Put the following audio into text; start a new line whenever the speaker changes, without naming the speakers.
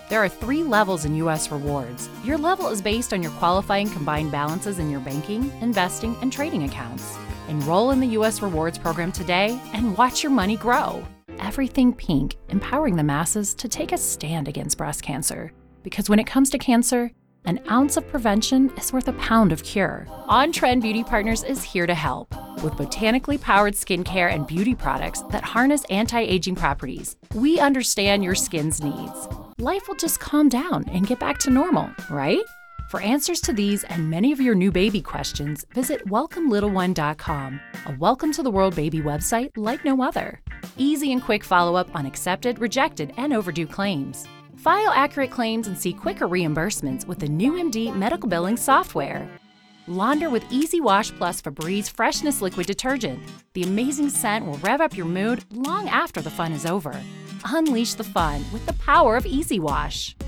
There are 3 levels in U.S. rewards. Your level is based on your qualifying combined balances in your banking, investing, and trading accounts. Enroll in the U.S. Rewards program today and watch your money grow. Everything Pink, empowering the masses to take a stand against breast cancer. Because when it comes to cancer, an ounce of prevention is worth a pound of cure. On Trend Beauty Partners is here to help with botanically powered skincare and beauty products that harness anti-aging properties. We understand your skin's needs. Life will just calm down and get back to normal, right? For answers to these and many of your new baby questions, visit WelcomeLittleOne.com, a Welcome to the World baby website like no other. Easy and quick follow-up on accepted, rejected, and overdue claims. File accurate claims and see quicker reimbursements with the new MD medical billing software. Launder with Easy Wash Plus Febreze Freshness Liquid Detergent. The amazing scent will rev up your mood long after the fun is over. Unleash the fun with the power of Easy Wash.